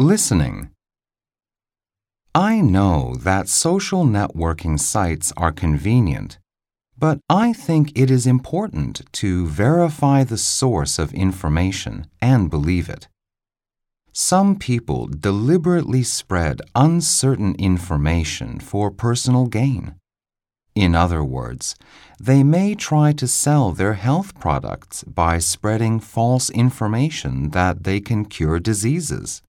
Listening. I know that social networking sites are convenient, but I think it is important to verify the source of information and believe it. Some people deliberately spread uncertain information for personal gain. In other words, they may try to sell their health products by spreading false information that they can cure diseases.